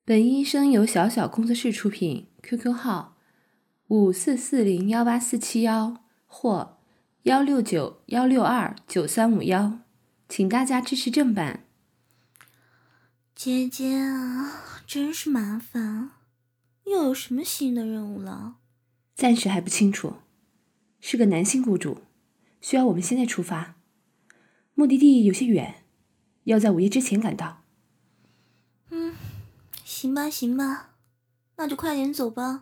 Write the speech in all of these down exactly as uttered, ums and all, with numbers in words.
本医生由小小工作室出品 ，Q Q 号五四四零幺八四七幺或幺六九幺六二九三五幺，请大家支持正版。 姐姐啊，真是麻烦，又有什么新的任务了？ 暂时还不清楚，是个男性雇主，需要我们现在出发，目的地有些远，要在午夜之前赶到。 嗯，行吧行吧，那就快点走吧。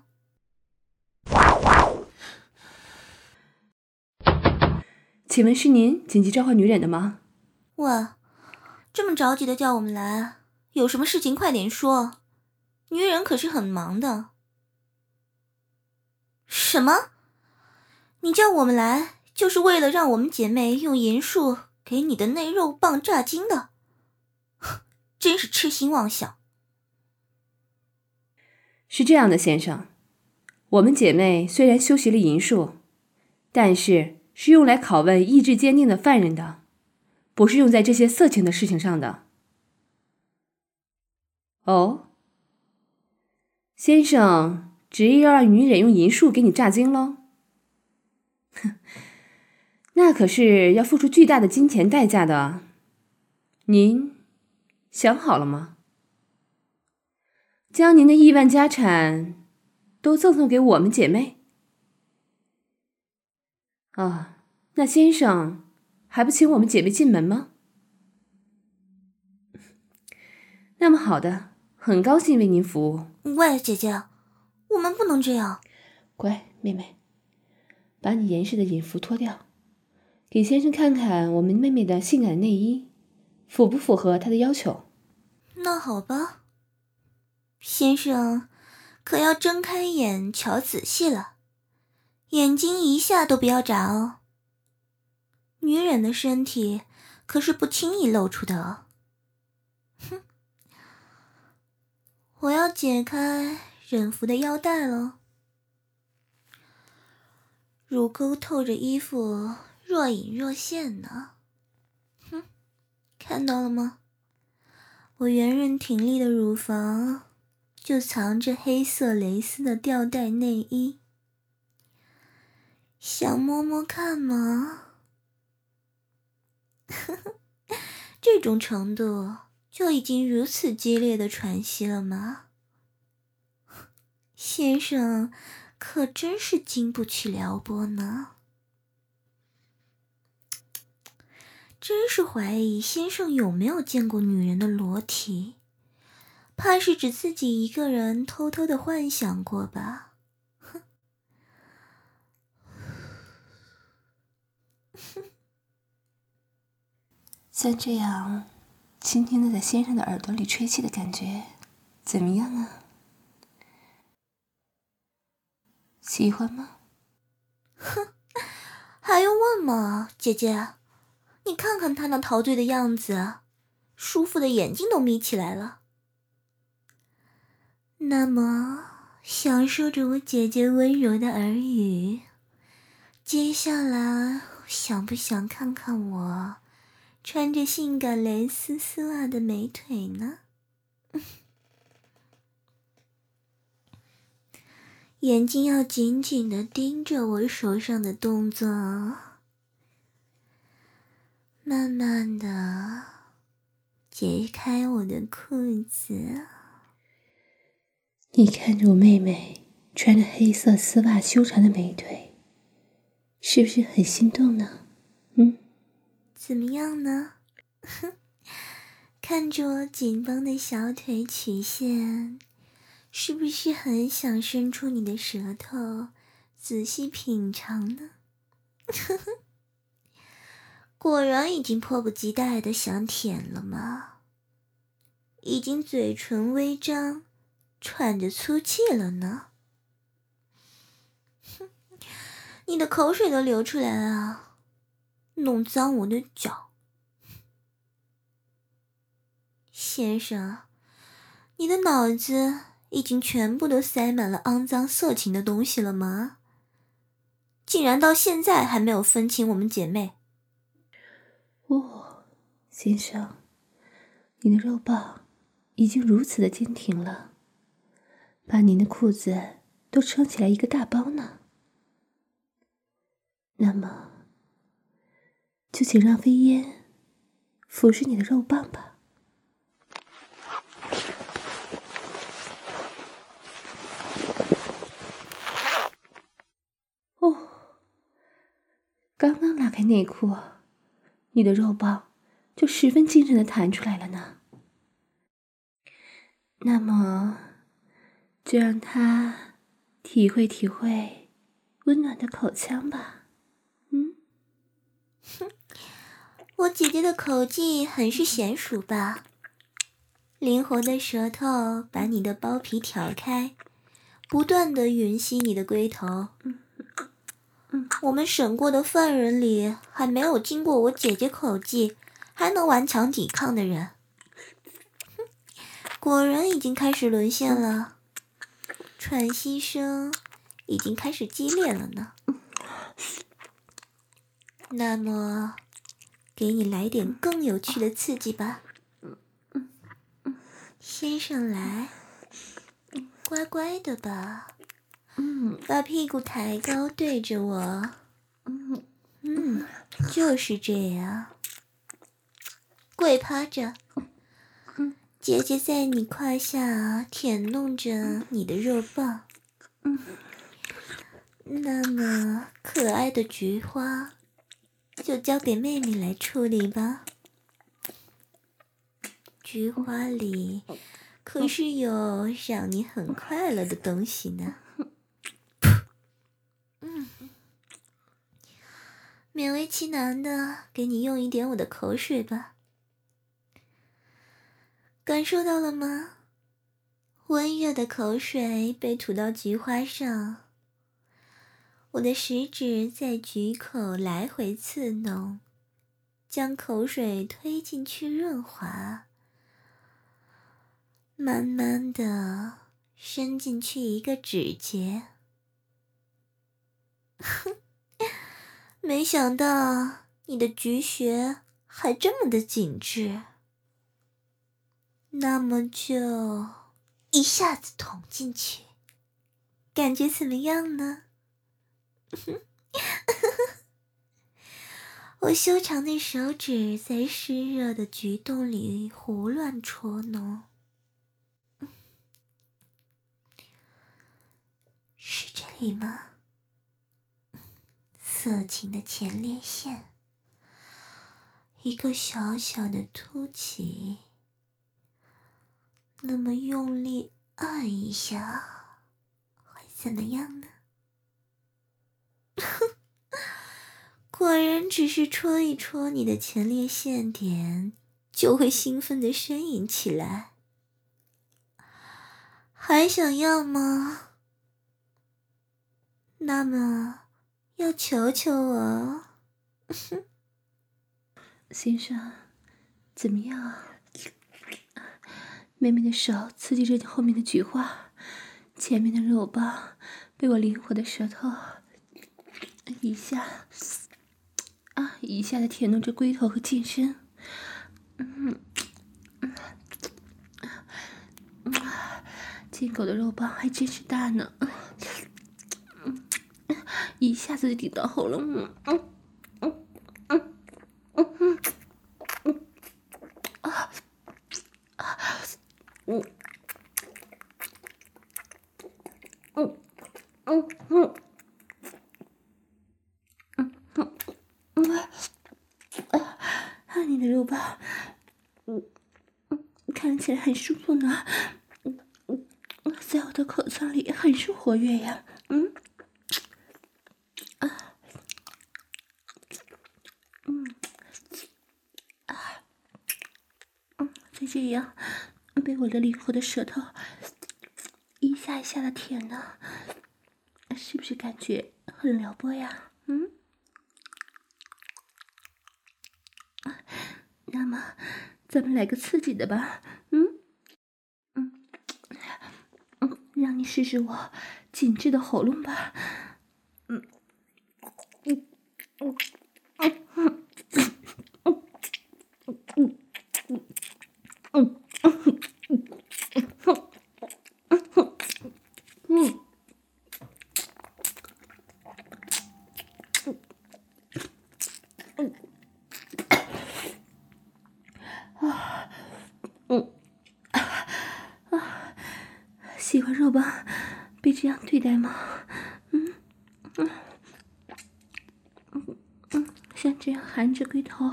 请问是您紧急召唤女忍的吗？ 喂，这么着急的叫我们来，有什么事情快点说，女人可是很忙的。什么？你叫我们来就是为了让我们姐妹用银术给你的内肉棒炸精的？真是痴心妄想。 是这样的，先生，我们姐妹虽然修习了银术，但是是用来拷问意志坚定的犯人的，不是用在这些色情的事情上的。哦，先生执意要让女忍用银术给你炸精喽？哼，那可是要付出巨大的金钱代价的。您想好了吗？将您的亿万家产都赠送给我们姐妹？啊，那先生还不请我们姐妹进门吗？那么好的，很高兴为您服务。 喂，姐姐，我们不能这样。 乖，妹妹，把你严实的隐服脱掉，给先生看看我们妹妹的性感内衣，符不符合他的要求？ 那好吧，先生，可要睁开眼瞧仔细了，眼睛一下都不要眨哦。女人的身体可是不轻易露出的哦。哼，我要解开忍服的腰带了。乳沟透着衣服，若隐若现呢。哼，看到了吗？我圆润挺立的乳房就藏着黑色蕾丝的吊带内衣，想摸摸看吗？这种程度就已经如此激烈的喘息了吗？先生可真是经不起撩拨呢。真是怀疑先生有没有见过女人的裸体，怕是只自己一个人偷偷的幻想过吧。哼。 像这样轻轻的在先生的耳朵里吹气的感觉怎么样啊？喜欢吗？ 哼，还用问吗，姐姐？你看看他那陶醉的样子，舒服的眼睛都眯起来了。那么，享受着我姐姐温柔的耳语，接下来想不想看看我穿着性感蕾丝丝袜的美腿呢？眼睛要紧紧地盯着我手上的动作，慢慢地解开我的裤子。 你看着我妹妹穿着黑色丝袜修长的美腿，是不是很心动呢？嗯， 怎么样呢？看着我紧绷的小腿曲线，是不是很想伸出你的舌头仔细品尝呢？果然已经迫不及待的想舔了吗？已经嘴唇微张，喘着粗气了呢。哼，你的口水都流出来了，弄脏我的脚。先生，你的脑子已经全部都塞满了肮脏色情的东西了吗？竟然到现在还没有分清我们姐妹。 哦，先生，你的肉棒已经如此的坚挺了， 把您的裤子都撑起来一个大包呢。那么，就请让飞烟服侍你的肉棒吧。哦，刚刚拉开内裤，你的肉棒就十分精神地弹出来了呢。那么，就让他体会体会温暖的口腔吧。嗯， 哼，我姐姐的口技很是娴熟吧？灵活的舌头把你的包皮挑开，不断地吮吸你的龟头。 嗯嗯， 我们审过的犯人里，还没有经过我姐姐口技还能顽强抵抗的人。哼，果然已经开始沦陷了，喘息声已经开始激烈了呢。那么，给你来点更有趣的刺激吧。先上来，乖乖的吧。 嗯， 把屁股抬高对着我。嗯嗯，就是这样。跪趴着，姐姐在你胯下舔弄着你的肉棒。嗯，那么可爱的菊花，就交给妹妹来处理吧。菊花里可是有让你很快乐的东西呢。嗯，勉为其难的给你用一点我的口水吧。感受到了吗？温热的口水被吐到菊花上，我的食指在菊口来回刺弄，将口水推进去润滑，慢慢的伸进去一个指节。哼，没想到你的菊穴还这么的紧致。那么就一下子捅进去，感觉怎么样呢？我修长的手指在湿热的菊洞里胡乱戳弄，是这里吗？色情的前列腺，一个小小的凸起。那么用力按一下，会怎么样呢？果然只是戳一戳你的前列腺点，就会兴奋地呻吟起来。还想要吗？那么，要求求我。 先生，怎么样啊？妹妹的手刺激着你后面的菊花，前面的肉棒被我灵活的舌头一下啊一下的舔弄着龟头和近身。嗯嗯，进口的肉棒还真是大呢，一下子就顶到喉咙。嗯嗯嗯嗯嗯嗯啊啊嗯嗯嗯嗯嗯嗯啊！你的肉棒，嗯嗯，看起来很舒服呢，嗯嗯，在我的口腔里很是活跃呀，嗯啊嗯啊嗯，就这样被我的灵活的舌头一下一下的舔呢，是不是感觉很撩拨呀？嗯。那么，咱们来个刺激的吧，嗯，嗯，嗯，让你试试我紧致的喉咙吧，嗯，嗯，嗯，嗯，嗯，嗯，嗯，嗯， 喜欢肉棒被这样对待吗？嗯嗯嗯嗯，像这样含着龟头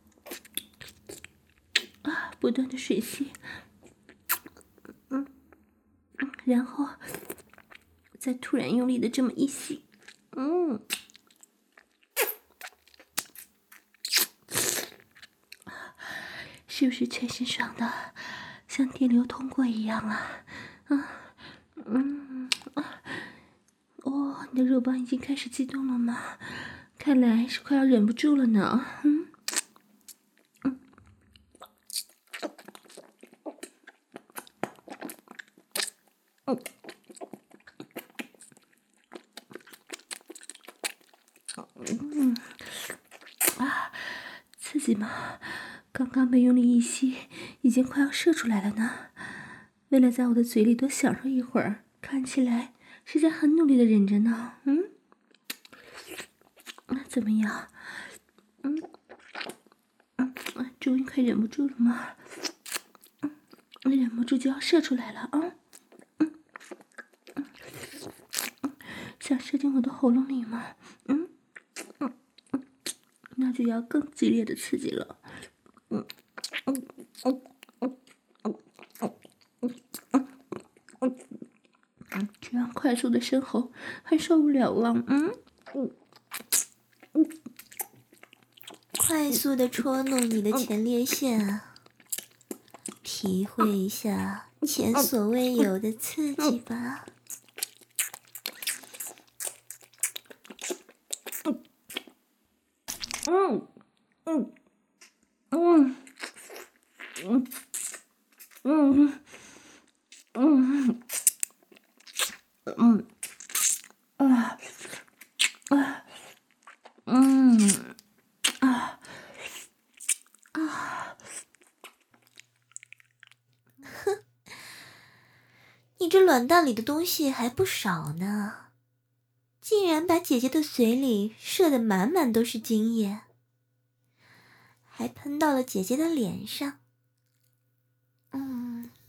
啊，不断的吮吸，嗯嗯，然后再突然用力的这么一吸，嗯。是不是全身爽的像电流通过一样啊？啊，嗯啊，哦，你的肉棒已经开始激动了吗？看来是快要忍不住了呢。嗯嗯嗯嗯啊，刺激吗？刚刚被用力一吸，已经快要射出来了呢。为了在我的嘴里多享受一会儿，看起来是在很努力的忍着呢。嗯，那怎么样？嗯嗯，终于快忍不住了吗？嗯，忍不住就要射出来了啊！嗯嗯嗯，想射进我的喉咙里吗？嗯嗯嗯，那就要更激烈的刺激了。嗯嗯嗯嗯嗯嗯嗯嗯嗯，这样快速的深喉还受不了啊！嗯嗯嗯。 快速的戳弄你的前列腺啊，体会一下前所未有的刺激吧。 嗯嗯嗯嗯嗯嗯嗯啊啊嗯啊啊！ 你这卵蛋里的东西还不少呢，竟然把姐姐的嘴里射得满满都是精液，还喷到了姐姐的脸上。嗯，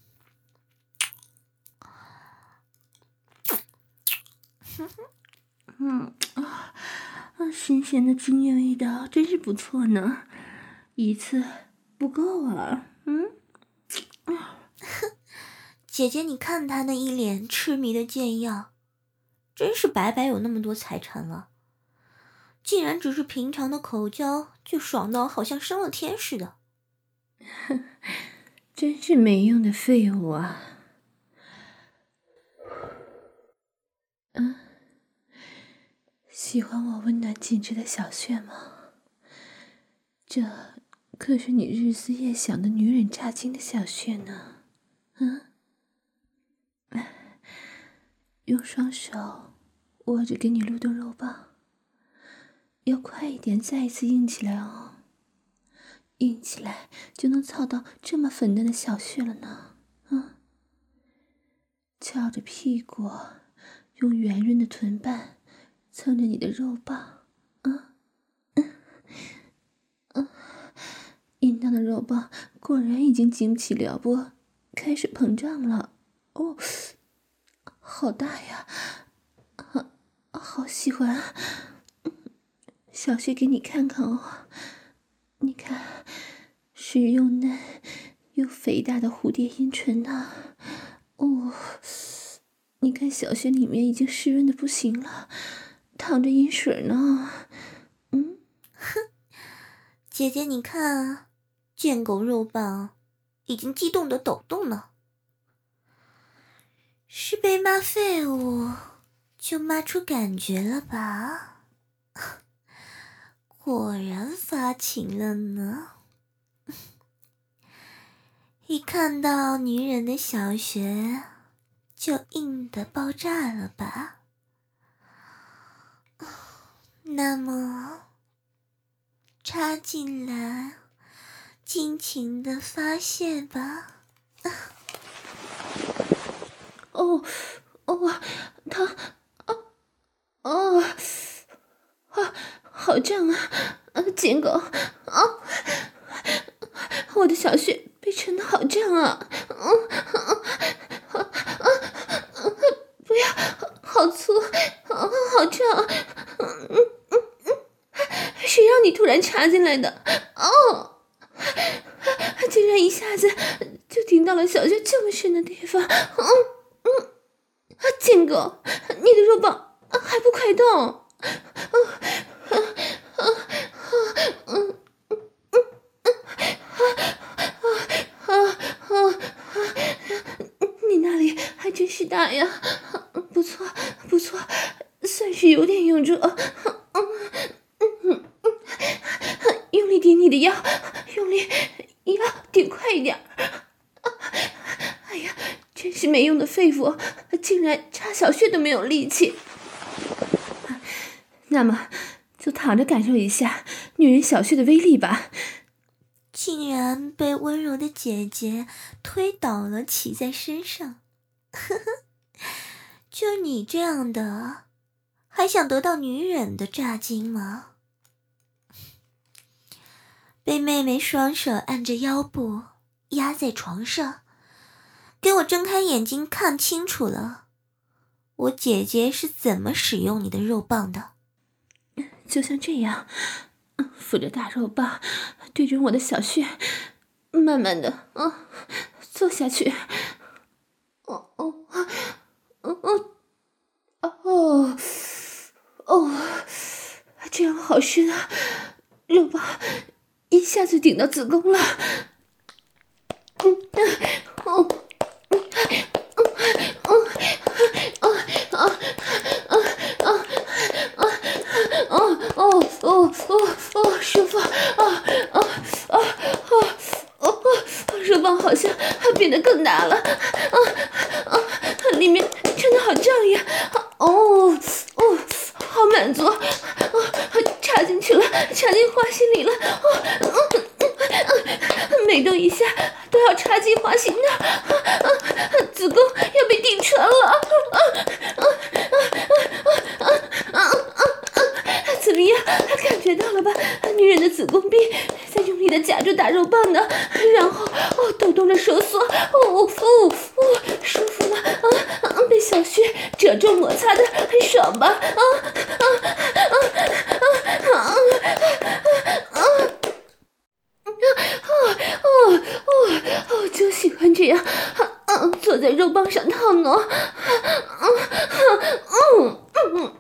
嗯啊啊！新鲜的精液味道真是不错呢，一次不够啊。嗯啊， 姐姐，你看她那一脸痴迷的贱样，真是白白有那么多财产了，竟然只是平常的口交就爽到好像升了天似的。 真是没用的废物啊！嗯，喜欢我温暖紧致的小穴吗？这可是你日思夜想的女人炸精的小穴呢。嗯，用双手握着给你撸动肉棒，要快一点，再一次硬起来哦。硬起来就能操到这么粉嫩的小穴了呢。嗯，翘着屁股，用圆润的臀瓣蹭着你的肉棒。嗯嗯嗯，淫荡的肉棒果然已经经不起撩拨，开始膨胀了。哦，好大呀！啊，好喜欢啊！小穴给你看看哦，你看，是又嫩又肥大的蝴蝶阴唇呐、哦，你看小穴里面已经湿润的不行了，淌着阴水呢。嗯， 姐姐，你看啊，贱狗肉棒已经激动的抖动了，是被骂废物就骂出感觉了吧？果然发情了呢！一看到女人的小穴就硬的爆炸了吧？那么插进来，尽情的发泄吧。 哦哦，他啊哦啊，好胀啊！啊，贱狗啊！我的小穴被撑得好胀啊！嗯啊啊啊！ 然插进来的。哦，竟然一下子就顶到了小穴这么深的地方。嗯嗯，贱狗，你的肉棒还不快动！嗯嗯嗯嗯，你那里还真是大呀！不错不错，算是有点用处。用力顶你的腰，用力腰顶快一点。哎呀，真是没用的废物，竟然插小穴都没有力气。那么就躺着感受一下女人小穴的威力吧。 竟然被温柔的姐姐推倒了，骑在身上。呵呵，就你这样的，还想得到女人的炸精吗？被妹妹双手按着腰部压在床上，给我睁开眼睛看清楚了，我姐姐是怎么使用你的肉棒的。 就像这样，扶着大肉棒对准我的小穴，慢慢的啊坐下去。哦哦哦哦哦哦，这样好深啊，肉棒一下子顶到子宫了。嗯哦嗯嗯啊啊啊啊啊哦哦哦哦哦，舒服啊啊啊啊哦，肉棒好像还变得更大了。啊啊，里面真的好胀呀！哦哦，好满足！啊，插进去了，插进花心里了！哦，嗯嗯嗯，每动一下都要插进花心的，啊啊，子宫要被顶穿了！啊啊啊啊啊啊啊！怎么样？感觉到了吧？女人的子宫壁在用力的夹住大肉棒呢，然后哦抖动着收缩，哦哦哦，舒服吗？啊啊，被小穴褶皱摩擦的很爽吧？啊啊啊啊啊啊！哦哦哦哦，就喜欢这样，嗯，坐在肉棒上套挪，嗯嗯嗯。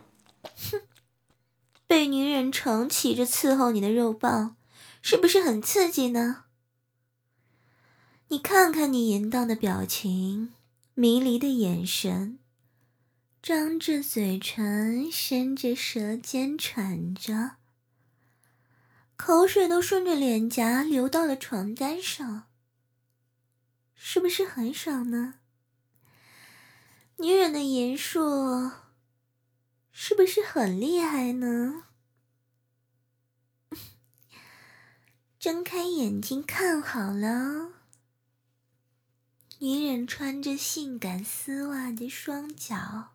被女人长期着伺候你的肉棒，是不是很刺激呢？你看看你淫荡的表情，迷离的眼神，张着嘴唇，伸着舌尖喘着，口水都顺着脸颊流到了床单上，是不是很爽呢？女人的淫术是不是很厉害呢？睁开眼睛看好了，女人穿着性感丝袜的双脚，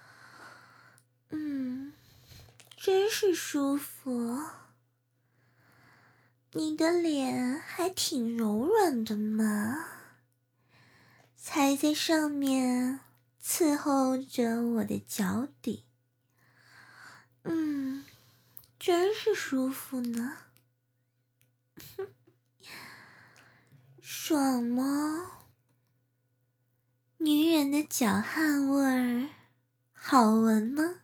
嗯，真是舒服。你的脸还挺柔软的嘛，踩在上面伺候着我的脚底，嗯，真是舒服呢。爽吗？女人的脚汗味儿好闻吗？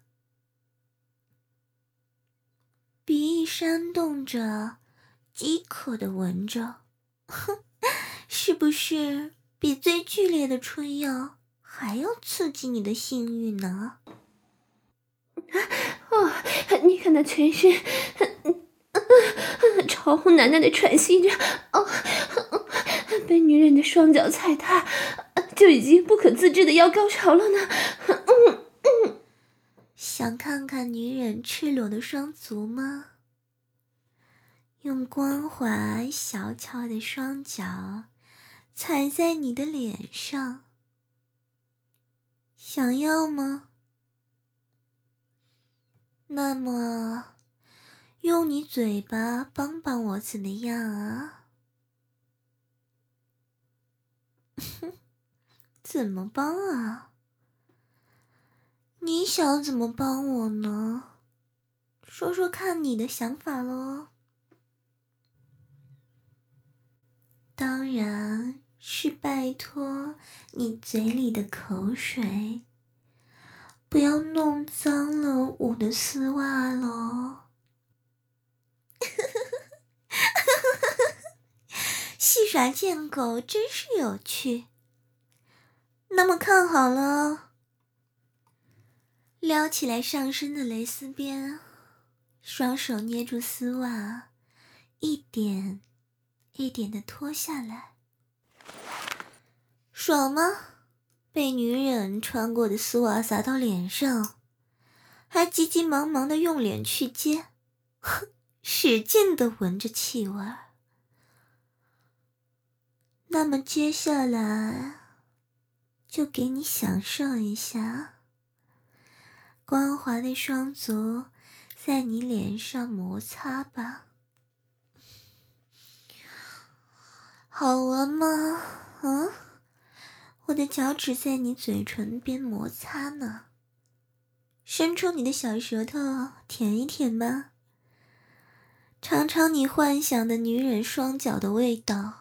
鼻翼扇动着，饥渴的闻着，哼，是不是比最剧烈的春药还要刺激你的性欲呢？ 哦，你看那全身潮红难耐的喘息着，哦，被女人的双脚踩踏，就已经不可自制的要高潮了呢。嗯嗯， 想看看女人赤裸的双足吗？用光滑小巧的双脚踩在你的脸上，想要吗？那么用你嘴巴帮帮我怎么样啊？怎么帮啊？你想怎么帮我呢？说说看你的想法咯。 当然是拜托你嘴里的口水不要弄脏了我的丝袜咯。戏耍贱狗真是有趣。那么看好了，撩起来上身的蕾丝边，双手捏住丝袜，一点一点的脱下来。爽吗？被女人穿过的丝袜洒到脸上，还急急忙忙的用脸去接，使劲的闻着气味。那么接下来就给你享受一下光滑的双足在你脸上摩擦吧。好闻吗？嗯，我的脚趾在你嘴唇边摩擦呢，伸出你的小舌头舔一舔吧，尝尝你幻想的女人双脚的味道。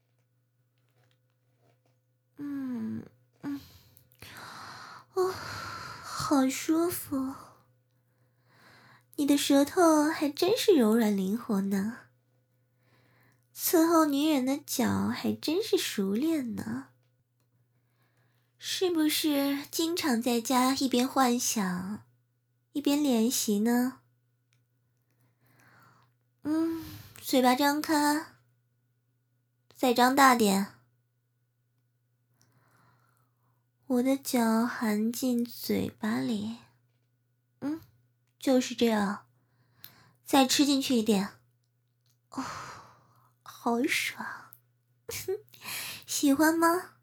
嗯嗯，哦，好舒服。你的舌头还真是柔软灵活呢，伺候女人的脚还真是熟练呢。是不是经常在家一边幻想一边练习呢？嗯，嘴巴张开，再张大点。我的脚含进嘴巴里，嗯，就是这样，再吃进去一点。哦，好爽，喜欢吗？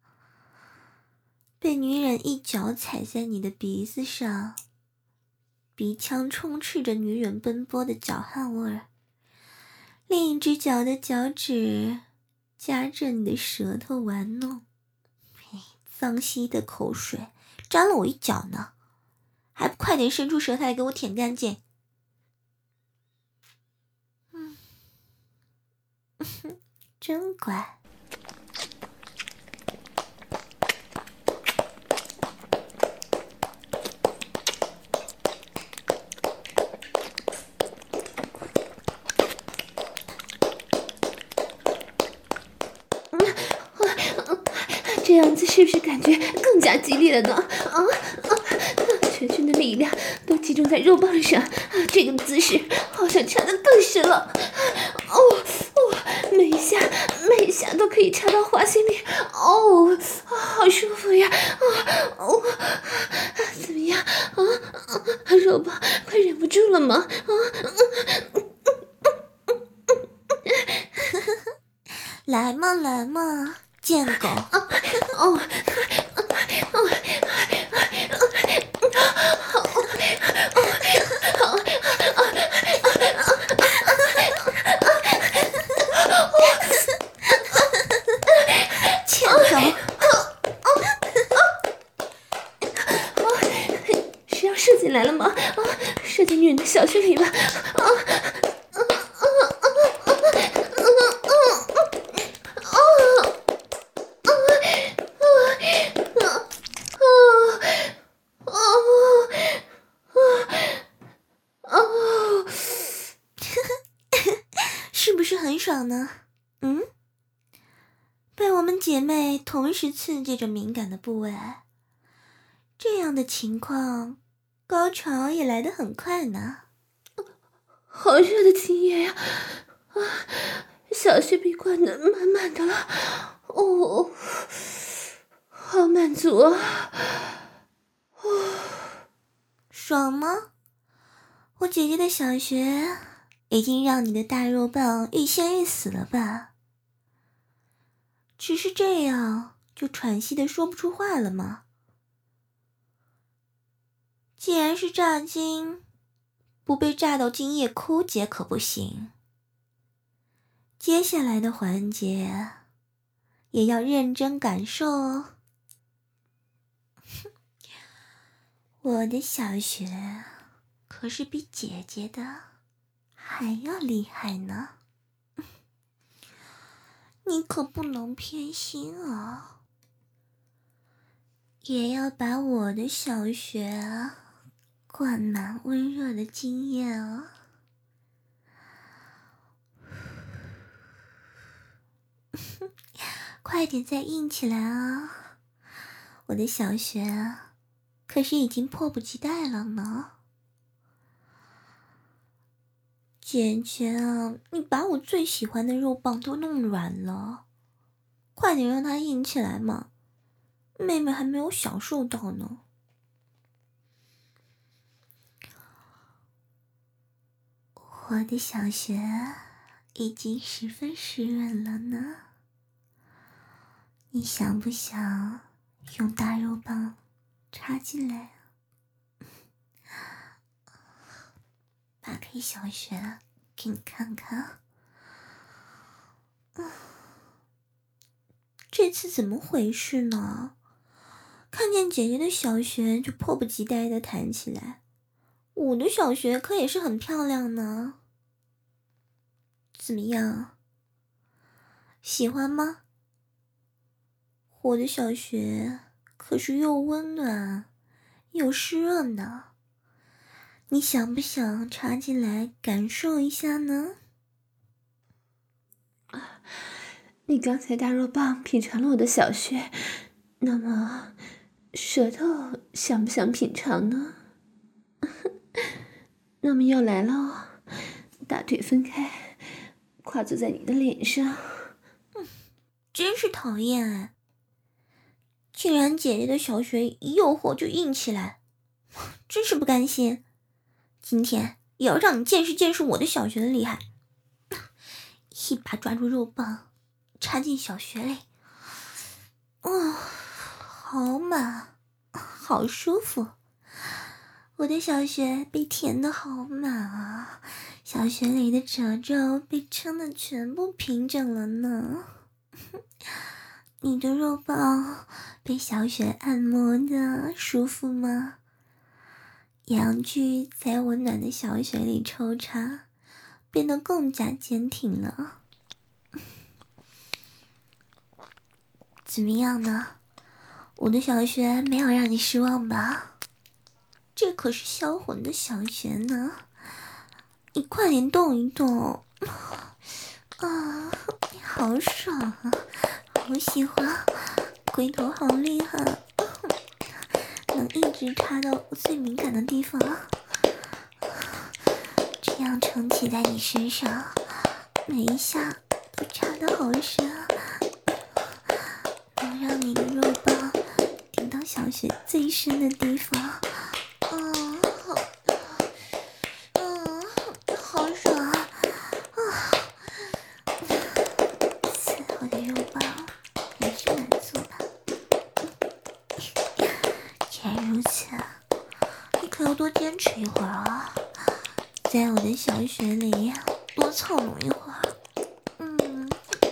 被女人一脚踩在你的鼻子上，鼻腔充斥着女人奔波的脚汗味儿，另一只脚的脚趾夹着你的舌头玩弄，脏兮的口水沾了我一脚呢，还不快点伸出舌头来给我舔干净。嗯，真乖。 这样子是不是感觉更加激烈了呢？啊啊！全身的力量都集中在肉棒上，啊，这个姿势好像插得更深了。哦哦，每一下每一下都可以插到花心里，哦，好舒服呀！啊哦，怎么样？啊啊！肉棒快忍不住了吗？啊！ 来嘛来嘛，贱狗！ 哦哦哦！ 贱狗！ 是要射进来了吗？啊，射进女人的小穴里吧！啊！ 是不是很爽呢？嗯，被我们姐妹同时刺激着敏感的部位，这样的情况，高潮也来得很快呢。 好热的精液呀！啊，小穴被灌得满满的了，哦，好满足啊！哦， 爽吗？我姐姐的小穴已经让你的大肉棒欲仙欲死了吧？只是这样就喘息的说不出话了吗？既然是炸精，不被炸到精液枯竭可不行。接下来的环节也要认真感受哦。我的小穴可是比姐姐的还要厉害呢。 你可不能偏心啊，也要把我的小穴啊灌满温热的精液啊。快点再硬起来啊！我的小穴啊可是已经迫不及待了呢。姐姐啊，你把我最喜欢的肉棒都弄软了，快点让它硬起来嘛，妹妹还没有享受到呢。我的小穴已经十分湿润了呢，你想不想用大肉棒插进来啊？打开小穴给你看看。嗯，这次怎么回事呢？看见姐姐的小穴就迫不及待地弹起来，我的小穴可也是很漂亮呢。怎么样？喜欢吗？我的小穴可是又温暖又湿润的，你想不想插进来感受一下呢？ 你刚才大肉棒品尝了我的小穴，那么舌头想不想品尝呢？那么要来了，大腿分开，跨坐在你的脸上。 嗯，真是讨厌哎！竟然姐姐的小穴一诱惑就硬起来，真是不甘心。今天也要让你见识见识我的小穴的厉害。一把抓住肉棒，插进小穴里，哦，好满，好舒服。我的小穴被填得好满啊，小穴里的褶皱被撑得全部平整了呢。你的肉棒被小穴按摩的舒服吗？阳具在温暖的小穴里抽插，变得更加坚挺了。怎么样呢？我的小穴没有让你失望吧？这可是销魂的小穴呢，你快点动一动啊！好爽啊，好喜欢，龟头好厉害，能一直插到我最敏感的地方，这样撑起在你身上，每一下都插得好深，能让你的肉棒顶到小穴最深的地方。嗯，好，嗯，好爽啊！啊，此后的肉棒也是满足的。既然如此，你可要多坚持一会儿啊，在我的小穴里多操弄一会儿。嗯，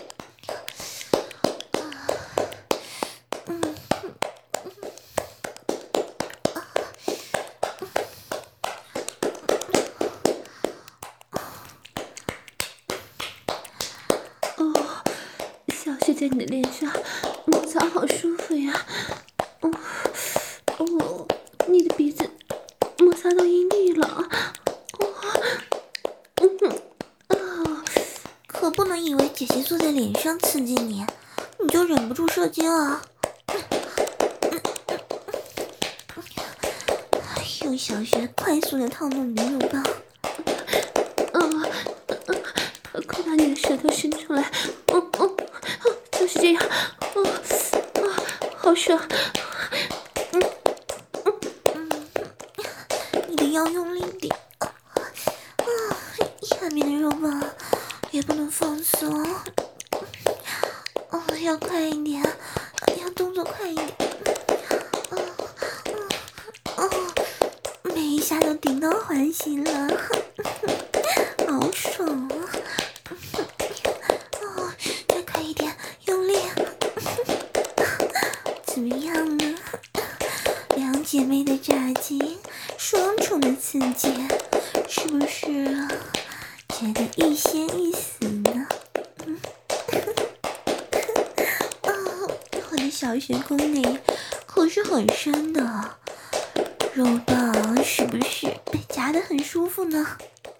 嗯， 哦，小穴在你的脸上摩擦好舒服呀。哦哦，你的鼻子摩擦到阴蒂了。哦，嗯哼，啊， 可不能以为姐姐坐在脸上刺激你，你就忍不住射精啊！用小穴快速的套弄你的肉棒。 嗯，快把你的舌头伸出来。哦哦哦，就是这样。哦哦，好爽。嗯嗯嗯，你的腰用力点啊！下面的肉棒也不能放松。哦，要快一点，要动作快一点。哦哦哦，每一下都顶到环心了，好爽啊！哦，再快一点，用力。怎么样呢？两姐妹的炸鸡，双重的刺激，是不是觉得欲仙欲死呢？嗯小穴沟内可是很深的，肉棒是不是被夹得很舒服呢？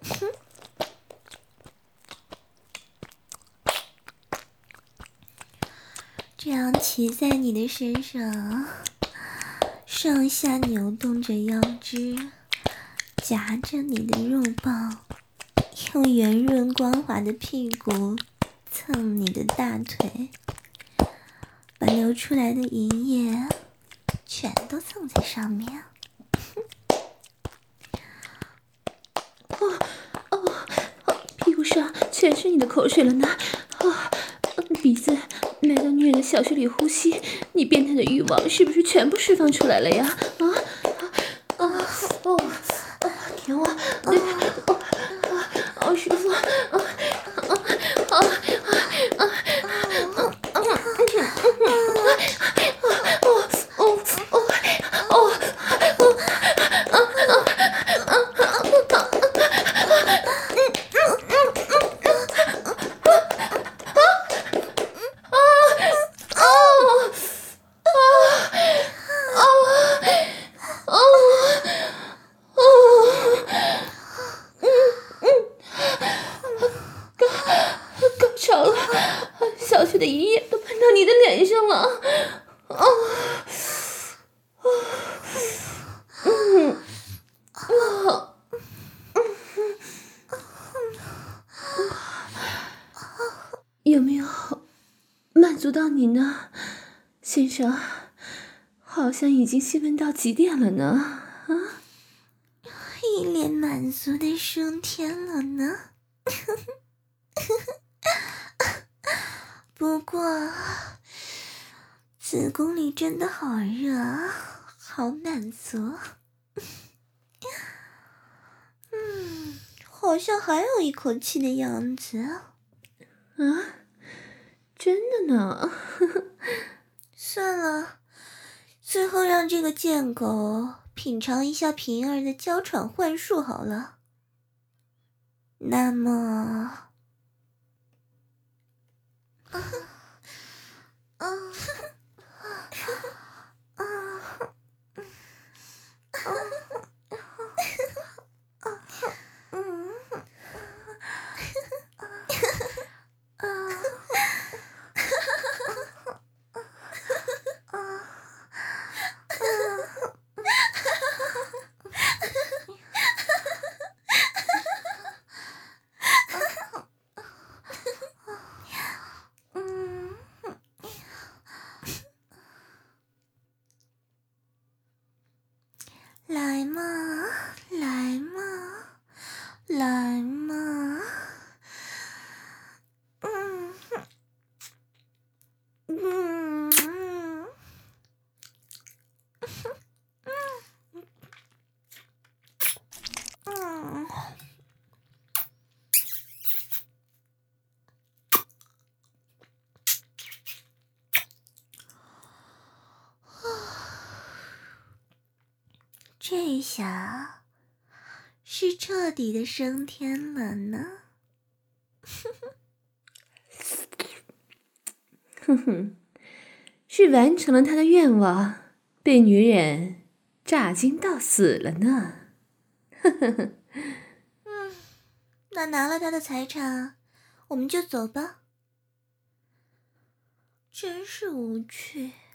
这样骑在你的身上，上下扭动着腰肢，夹着你的肉棒，用圆润光滑的屁股蹭你的大腿，把流出来的银液全都蹭在上面。 哦哦哦，屁股上全是你的口水了呢！啊，鼻子来到女人的小穴里呼吸，你变态的欲望是不是全部释放出来了呀？啊啊啊哦哦，舔我，对，哦啊，好舒服，啊啊啊啊啊！高潮了，小雪的银液都喷到你的脸上了。哦，嗯，哦，有没有满足到你呢，先生？好像已经兴奋到极点了呢。啊， 一脸满足的升天了呢。不过子宫里真的好热啊，好满足。嗯，好像还有一口气的样子。 啊，真的呢？ 算了，最后让这个贱狗品尝一下平儿的娇喘幻术好了。那么，啊啊啊来嘛，来嘛，来嘛，嗯嗯嗯嗯。这下是彻底的升天了呢。 哼哼，是完成了他的愿望，被女人炸精到死了呢。呵呵呵。 嗯，那拿了他的财产，我们就走吧。真是无趣。